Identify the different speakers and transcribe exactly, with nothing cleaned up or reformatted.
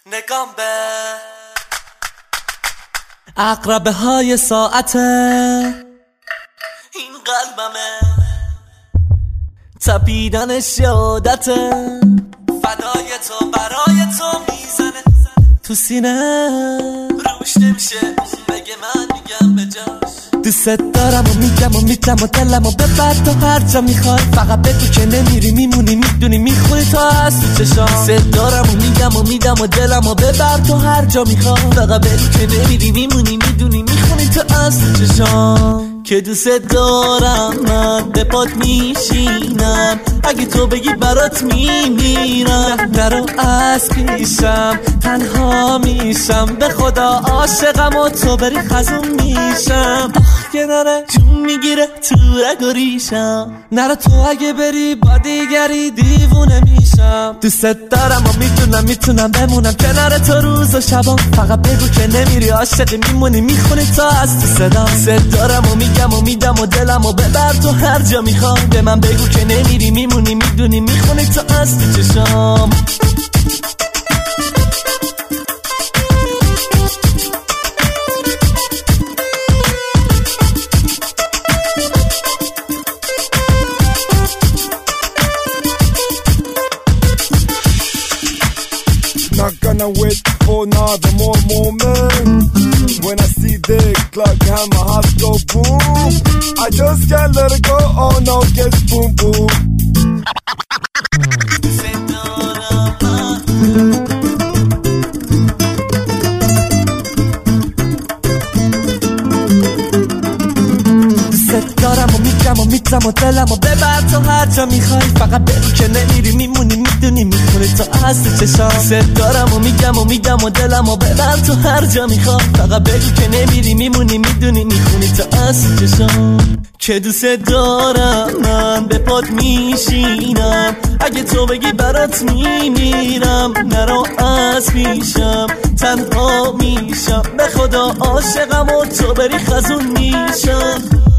Speaker 1: نگام به عقربه های ساعته، این قلبمه تپیدنش یادته، فدای تو برای تو میزنه تو سینه، روش نمیشه بگه من میگم به جاش دوست دارم و میگم و میتم و دلم و ببر تو هر جا میخوای، فقط بگو که نمیری میمونی میدونی میخونی تا از تو چشام، دوست دارم و میگم و میدم و دلم و ببر تو هر جا میخوای، فقط بگو که نمیری میمونی میدونی میخونی تا از تو چشام، که دوست دارم من به پات میشینم، اگه تو بگی برات میمیرم، نرو از پیشم تنها میشم، به خدا عاشقم و تو بری خزون میشم، که نره جون میگیره تو رگ و ریشم، نره تو اگه بری با دیگری دیوونه میشم، دوست دارم و میدونم میتونم بمونم کنار تو روز و شبا، فقط بگو که نمیری عاشقی میمونی میخونی تا از تو صدا، دوست دارم و میگم و میدم و دلم و ببر تو هر جا میخوام، به من بگو که نمیری میمونی میدونی میخونی تا از تو چشام.
Speaker 2: Not gonna wait for another more moment. When I see the clock and my heart go boom, I just can't let it go. Oh no, get boom boom.
Speaker 1: دارم و میگم و میتم و دلم و ببر تو هر جا میخوای، فقط بگو که نمیری میمونی میدونی میخونی تو از تو چشام، دوست دارم و میگم و میدم و دلم و ببر تو هر جا میخوای، فقط بگو که نمیری میمونی میدونی میخونی تو از تو چشام، که دوست دارم من به پات میشینم، اگه تو بگی برات میمیرم، نرو از پیشم تنها میشم، به خدا عاشقم و تو بری خزون میشم.